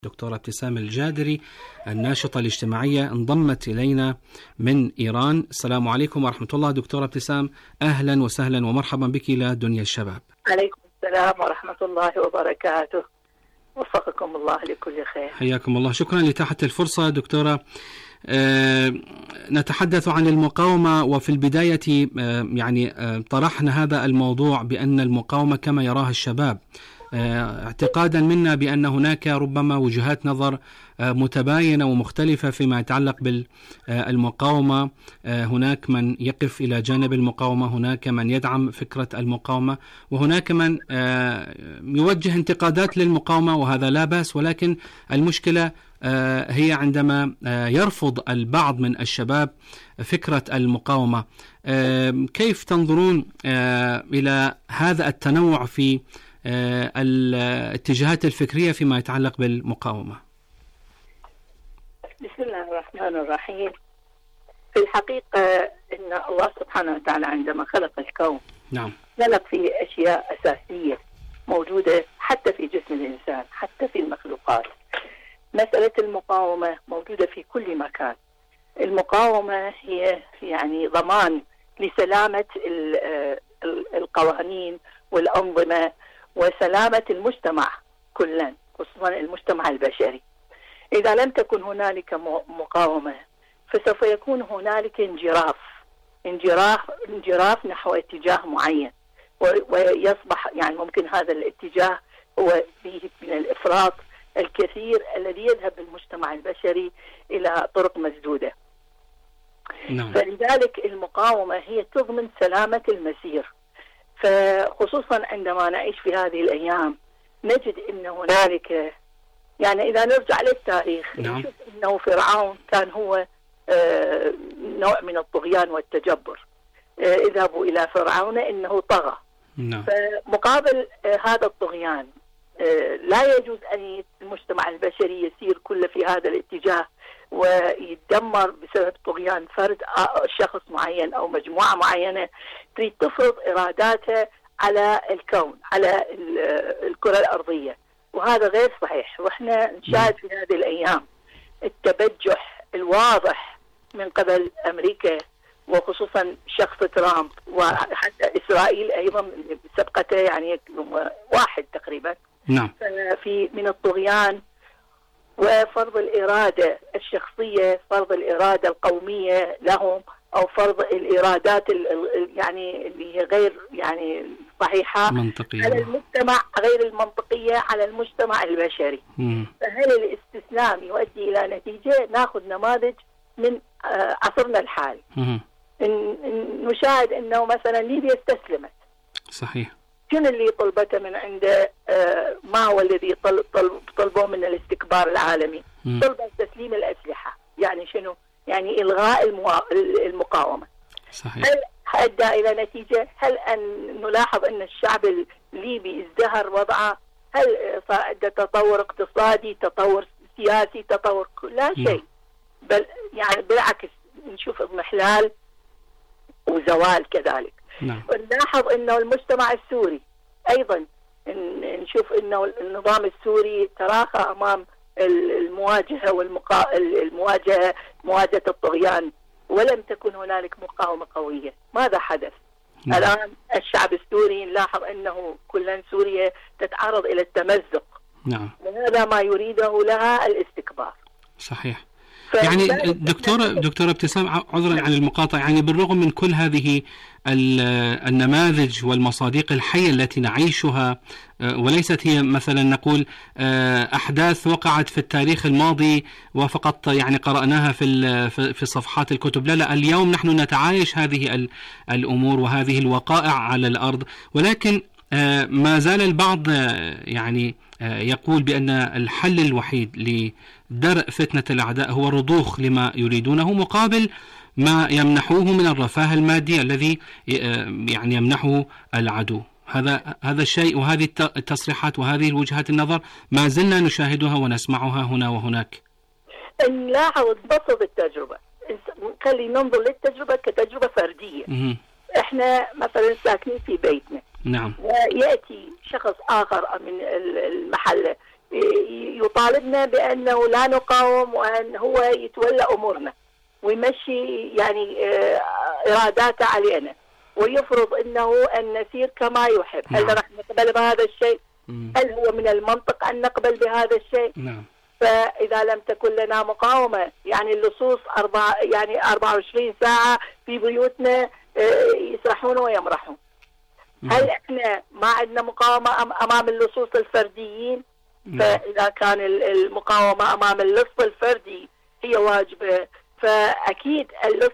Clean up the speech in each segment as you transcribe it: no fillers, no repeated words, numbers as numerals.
دكتورة ابتسام الجادري الناشطة الاجتماعية انضمت إلينا من إيران. السلام عليكم ورحمة الله دكتورة ابتسام، أهلا وسهلا ومرحبا بك إلى دنيا الشباب. عليكم السلام ورحمة الله وبركاته، وفقكم الله لكل خير. حياكم الله، شكرا لإتاحة الفرصة دكتورة. نتحدث عن المقاومة، وفي البداية طرحنا هذا الموضوع بأن المقاومة كما يراها الشباب، اعتقادا منا بأن هناك ربما وجهات نظر متباينة ومختلفة فيما يتعلق بالمقاومة. هناك من يقف إلى جانب المقاومة، هناك من يدعم فكرة المقاومة، وهناك من يوجه انتقادات للمقاومة، وهذا لا بأس، ولكن المشكلة هي عندما يرفض البعض من الشباب فكرة المقاومة. كيف تنظرون إلى هذا التنوع في الاتجاهات الفكرية فيما يتعلق بالمقاومة؟ بسم الله الرحمن الرحيم. في الحقيقة إن الله سبحانه وتعالى عندما خلق الكون خلق فيه أشياء أساسية موجودة حتى في جسم الإنسان، حتى في المخلوقات. مسألة المقاومة موجودة في كل مكان. المقاومة هي ضمان لسلامة القوانين والأنظمة وسلامة المجتمع كلا، خصوصا المجتمع البشري. إذا لم تكن هنالك مقاومة فسوف يكون هنالك انجراف نحو اتجاه معين، ويصبح ممكن هذا الاتجاه هو فيه من الإفراط الكثير الذي يذهب بالمجتمع البشري إلى طرق مسدودة. فلذلك المقاومة هي تضمن سلامة المسير. فخصوصا عندما نعيش في هذه الأيام نجد أن هنالك إذا نرجع للتاريخ نشوف أنه فرعون كان هو نوع من الطغيان والتجبر. اذهبوا إلى فرعون إنه طغى. فمقابل هذا الطغيان لا يجوز أن المجتمع البشري يسير كله في هذا الاتجاه ويتدمر بسبب طغيان فرد شخص معين أو مجموعة معينة تريد تفرض إراداتها على الكون، على الكرة الأرضية، وهذا غير صحيح. وإحنا نشاهد في هذه الأيام التبجح الواضح من قبل أمريكا، وخصوصا شخص ترامب، وحتى إسرائيل أيضا سبقته واحد تقريبا. في من الطغيان وفرض الإرادة الشخصية، فرض الإرادة القومية لهم، أو فرض الإرادات اللي هي غير صحيحة منطقية على المجتمع، غير المنطقية على المجتمع البشري. فهل الاستسلام يؤدي إلى نتيجة؟ نأخذ نماذج من عصرنا الحالي. نشاهد أنه مثلا ليبيا استسلمت. صحيح. شنو اللي طلبته من عنده؟ ما هو الذي طلبوه من الاستكبار العالمي؟ طلبوا تسليم الأسلحة. شنو؟ إلغاء المقاومة. صحيح. هل أدى إلى نتيجة؟ هل أن نلاحظ أن الشعب الليبي ازدهر وضعه؟ هل صار عنده تطور اقتصادي، تطور سياسي، تطور؟ لا شيء. بل بالعكس نشوف اضمحلال وزوال كذلك. ونلاحظ أنه المجتمع السوري أيضا نشوف أنه النظام السوري تراخى أمام المواجهة مواجهة الطغيان، ولم تكن هنالك مقاومة قوية. ماذا حدث؟ الآن الشعب السوري نلاحظ أنه كل سوريا تتعرض إلى التمزق. وهذا ما يريده لها الاستكبار. صحيح. دكتورة ابتسام، عذرا عن المقاطعة، بالرغم من كل هذه النماذج والمصادق الحية التي نعيشها، وليست هي مثلا نقول أحداث وقعت في التاريخ الماضي وفقط قرأناها في صفحات الكتب، لا، اليوم نحن نتعايش هذه الأمور وهذه الوقائع على الأرض، ولكن ما زال البعض يقول بأن الحل الوحيد لدرء فتنة الأعداء هو الرضوخ لما يريدونه مقابل ما يمنحوه من الرفاه المادي الذي يمنحه العدو. هذا الشيء، وهذه التصريحات وهذه الوجهات النظر ما زلنا نشاهدها ونسمعها هنا وهناك. نلاحظ نبسط التجربة، نخلي ننظر للتجربة كتجربة فردية. احنا مثلا ساكنين في بيتنا، ويأتي شخص آخر من المحل يطالبنا بأنه لا نقاوم وأن هو يتولى أمورنا ويمشي يعني إراداته علينا ويفرض أنه أن نسير كما يحب. هل راح نقبل بهذا الشيء؟ هل هو من المنطق أن نقبل بهذا الشيء؟ فإذا لم تكن لنا مقاومة يعني اللصوص 24 ساعة في بيوتنا يسرحون ويمرحون. هل احنا ما عندنا مقاومة امام اللصوص الفرديين؟ فاذا كان المقاومة امام اللص الفردي هي واجبة، فاكيد اللص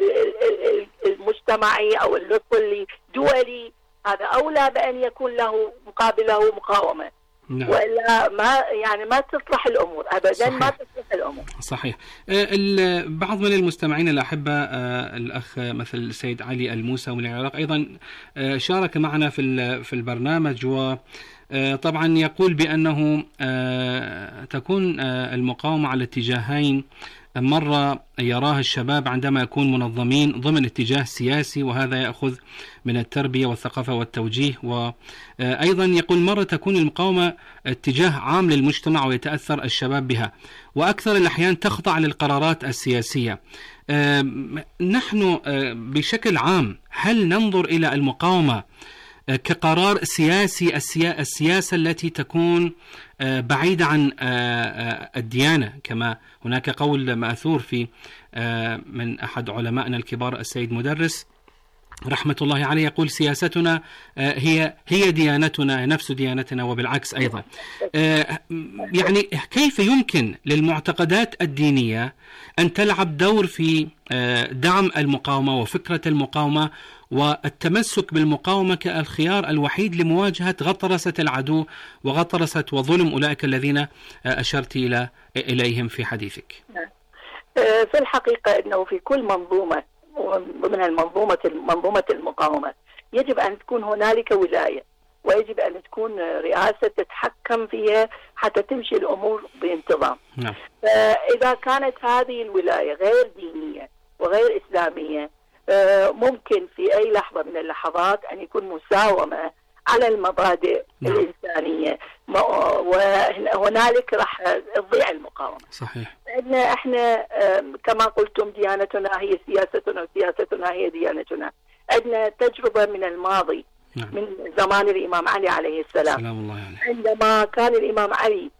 المجتمعي او اللص الدولي هذا اولى بان يكون له مقابله مقاومة. وإلا ما تصلح الأمور أبدا. صحيح. ما تصلح الأمور. صحيح. بعض من المستمعين الأحبة الأخ مثل السيد علي الموسى من العراق أيضا شارك معنا في البرنامج، وطبعا يقول بأنه تكون المقاومة على اتجاهين. مرة يراه الشباب عندما يكون منظمين ضمن اتجاه سياسي، وهذا يأخذ من التربية والثقافة والتوجيه، وأيضا يقول مرة تكون المقاومة اتجاه عام للمجتمع ويتأثر الشباب بها، وأكثر الأحيان تخضع للقرارات السياسية. نحن بشكل عام هل ننظر إلى المقاومة كقرار سياسي، السياسة التي تكون بعيدة عن الديانة، كما هناك قول مأثور في من أحد علمائنا الكبار السيد مدرس رحمة الله عليه، يقول سياستنا هي ديانتنا، نفس ديانتنا وبالعكس أيضا. يعني كيف يمكن للمعتقدات الدينية أن تلعب دور في دعم المقاومة وفكرة المقاومة والتمسك بالمقاومة كالخيار الوحيد لمواجهة غطرسة العدو وغطرسة وظلم أولئك الذين أشرت إليهم في حديثك؟ في الحقيقة أنه في كل منظومة ومن منظومة المقاومة يجب أن تكون هنالك ولاية، ويجب أن تكون رئاسة تتحكم فيها حتى تمشي الأمور بانتظام. فإذا كانت هذه الولاية غير دينية وغير إسلامية، ممكن في أي لحظة من اللحظات أن يكون مساومة على المبادئ الإنسانية، وهنالك راح تضيع المقاومة. صحيح. احنا كما قلتم ديانتنا هي سياستنا وسياستنا هي ديانتنا. عندنا تجربة من الماضي. من زمان الإمام علي عليه السلام. سلام الله عليه. عندما كان الإمام علي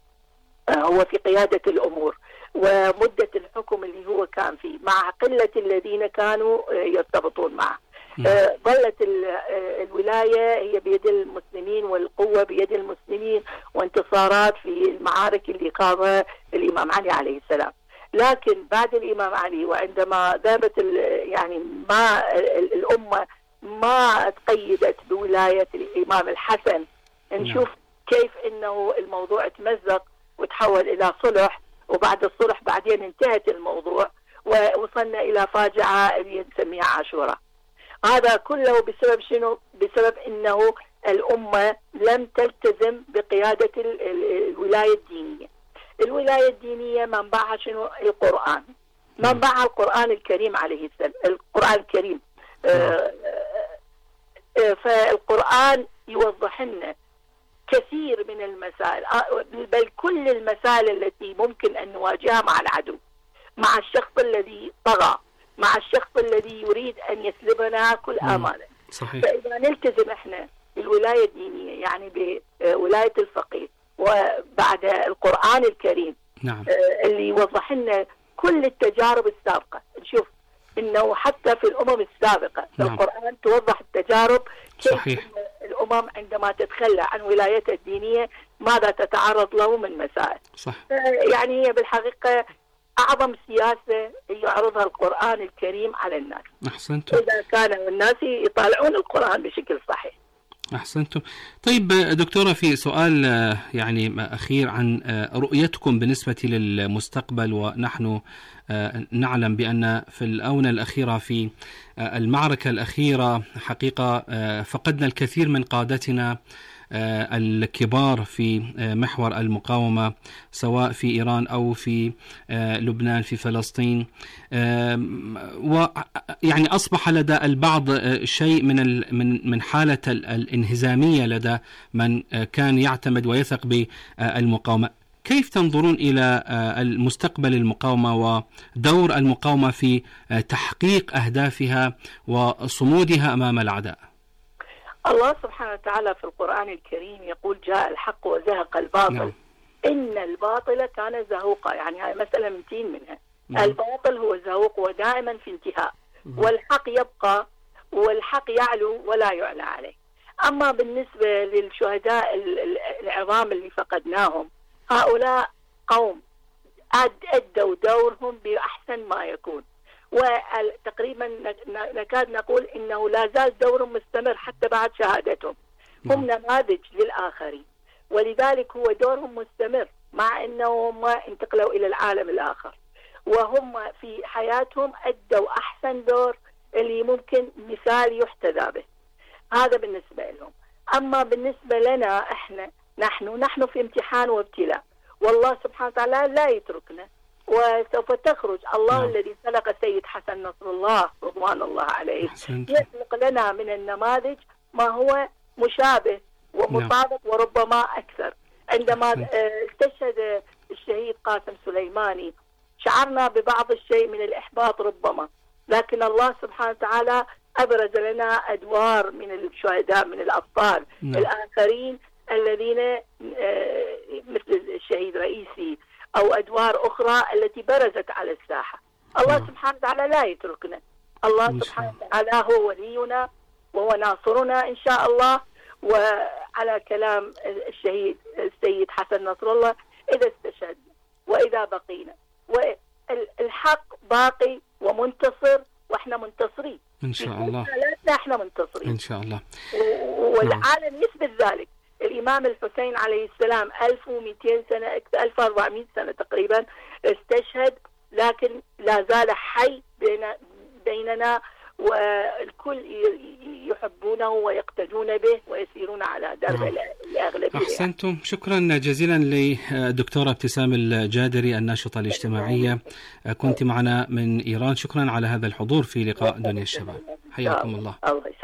هو في قيادة الأمور ومدة الحكم اللي هو كان فيه مع قلة الذين كانوا يرتبطون معه، ظلت الولاية هي بيد المسلمين والقوة بيد المسلمين وانتصارات في المعارك اللي قامها الإمام علي عليه السلام. لكن بعد الإمام علي وعندما ذهبت يعني ما الأمة ما تقيدت بولاية الإمام الحسن، نشوف كيف إنه الموضوع تمزق وتحول إلى صلح، وبعد الصلح بعدين انتهت الموضوع ووصلنا إلى فاجعة اللي نسميها عاشوراء. هذا كله بسبب شنو؟ بسبب إنه الأمة لم تلتزم بقيادة الولاية الدينية. الولاية الدينية منبعها شنو؟ القرآن، منبعها القرآن الكريم عليه السلام، القرآن الكريم. فالقرآن يوضح لنا كثير من المسائل، بل كل المسائل التي ممكن أن نواجهها مع العدو، مع الشخص الذي طغى، مع الشخص الذي يريد أن يسلبنا كل آمالنا. صحيح. فإذا نلتزم إحنا بالولاية الدينية يعني بولاية الفقيه وبعد القرآن الكريم، نعم. اللي يوضح لنا كل التجارب السابقة. نشوف إنه حتى في الأمم السابقة، نعم. القرآن توضح التجارب كيف صحيح. الأمم عندما تتخلى عن ولايتها الدينية ماذا تتعرض له من مسائل. صح. يعني هي بالحقيقة أعظم سياسة يعرضها القرآن الكريم على الناس. أحسنتم. إذا كان الناس يطالعون القرآن بشكل صحيح. أحسنتم. طيب دكتورة، في سؤال يعني أخير عن رؤيتكم بالنسبة للمستقبل، ونحن نعلم بأن في الآونة الأخيرة في المعركة الأخيرة حقيقة فقدنا الكثير من قادتنا الكبار في محور المقاومة سواء في إيران أو في لبنان في فلسطين، ويعني أصبح لدى البعض شيء من حالة الانهزامية لدى من كان يعتمد ويثق بالمقاومة. كيف تنظرون إلى المستقبل المقاومة ودور المقاومة في تحقيق أهدافها وصمودها أمام الأعداء؟ الله سبحانه وتعالى في القرآن الكريم يقول جاء الحق وزهق الباطل. نعم. إن الباطل كان زهوقا، يعني هاي مسألة منتين منها. نعم. الباطل هو زهوق ودائما في انتهاء. والحق يبقى، والحق يعلو ولا يعلى عليه. أما بالنسبة للشهداء العظام اللي فقدناهم، هؤلاء قوم أدوا دورهم بأحسن ما يكون، وتقريبا نكاد نقول إنه لا زال دورهم مستمر حتى بعد شهادتهم. هم نماذج للآخرين، ولذلك هو دورهم مستمر مع أنهم انتقلوا إلى العالم الآخر، وهم في حياتهم أدوا أحسن دور اللي ممكن مثال يحتذى به. هذا بالنسبة لهم. أما بالنسبة لنا إحنا نحن في امتحان وابتلاء، والله سبحانه وتعالى لا يتركنا، وسوف تخرج الله الذي خلق السيد حسن نصر الله رضوان الله عليه يخلق لنا من النماذج ما هو مشابه ومطابق وربما أكثر. عندما استشهد الشهيد قاسم سليماني شعرنا ببعض الشيء من الإحباط ربما، لكن الله سبحانه وتعالى أبرز لنا أدوار من الشهداء من الأبطال الآخرين الذين مثل الشهيد رئيسي أو أدوار أخرى التي برزت على الساحة. الله سبحانه وتعالى لا يتركنا. الله سبحانه وتعالى هو ولينا وهو ناصرنا إن شاء الله. وعلى كلام السيد حسن نصر الله، إذا استشهدنا وإذا بقينا والحق باقي ومنتصر، وإحنا منتصرين إن شاء الله. احنا منتصرين إن شاء الله، والعالم يثبت ذلك. الإمام الحسين عليه السلام 1200 سنة 1400 سنة تقريبا استشهد، لكن لا زال حي بيننا، والكل يحبونه ويقتدون به ويسيرون على درب الأغلبية. أحسنتم، شكرا جزيلا لدكتورة ابتسام الجادري الناشطة الاجتماعية، كنت معنا من إيران. شكرا على هذا الحضور في لقاء دنيا الشباب، حياكم الله.